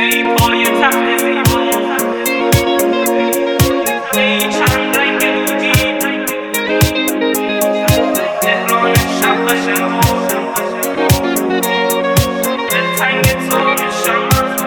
ای پای تخت زیبا، ای چند رنگ دودی، تهران شب قشنگ دلتنگ تو میشم.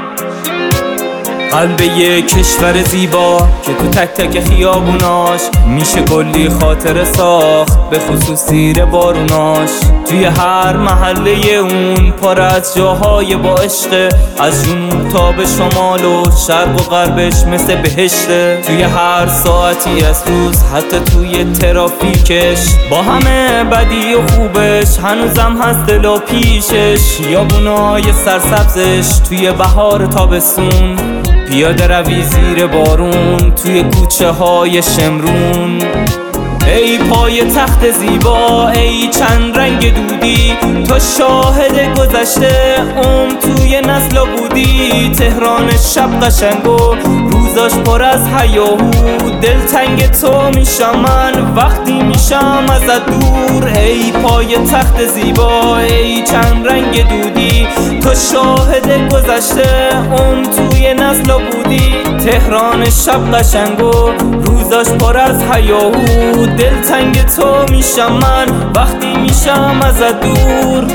قلب یک کشور زیبا که تو تک تک خیابوناش میشه کلی خاطره ساخت، به خصوص زیر باروناش. توی هر محله اون پر از جاهای با عشقه، از جنوب تا به شمال و شرق و غربش مثل بهشته. توی هر ساعتی از روز حتی توی ترافیکش، با همه بدی و خوبش هنوزم هست دل و پیشش. خیابونای سرسبزش توی بهار تابستون، پیاده روی زیر بارون توی کوچه های شمرون. ای پای تخت زیبا، ای چند رنگ دودی، تو شاهد گذشته توی نسل بودی. تهران شب قشنگ و روزاش پر از هیاهو، دلتنگ تو میشم من وقتی میشم ازت دور. ای پای تخت زیبا، ای چند رنگ دودی، تو شاهد گذشته توی نسل بودی. تهران شب قشنگ و روزاش پر از هیاهو، دلتنگ تو میشم من وقتی میشم ازت دور.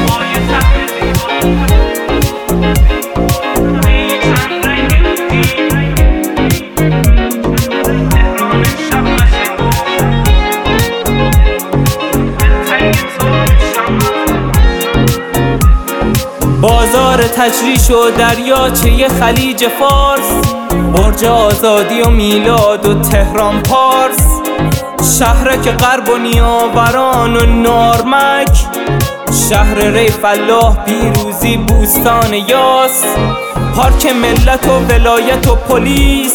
بازار تجریش و دریاچه خلیج فارس، برج آزادی و میلاد و تهران پارس، شهرک غرب و نیاوران و نارمک، شهر ریف الله، پیروزی، بوستان یاس، پارک ملت و ولایت و پلیس،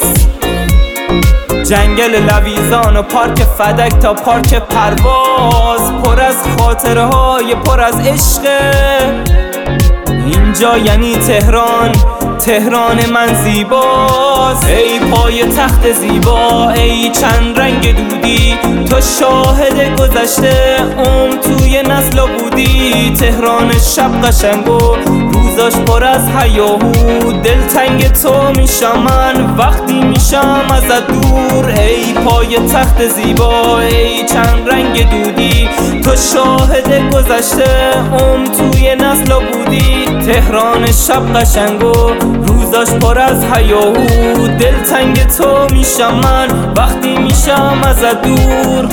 جنگل لویزان و پارک فدک تا پارک پرواز. پر از خاطره های پر از عشقه اینجا، یعنی تهران، تهران من زیباست. ای پای تخت زیبا، ای چند رنگ دودی، تو شاهد گذشته توی نسل بودی. تهران شب قشنگ و روزاش پر از هیاهو، دلتنگ تو میشم من وقتی میشم ازت دور. ای پای تخت زیبا، ای چند رنگ دودی، تو شاهد گذشته توی نسل بودی. تهران شب قشنگ و روزاش پر از هیاهو، دلتنگ تو میشم من وقتی میشم ازت دور.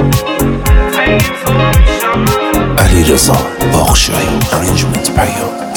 علیرضا باغشایی، ارنجمنت پیام.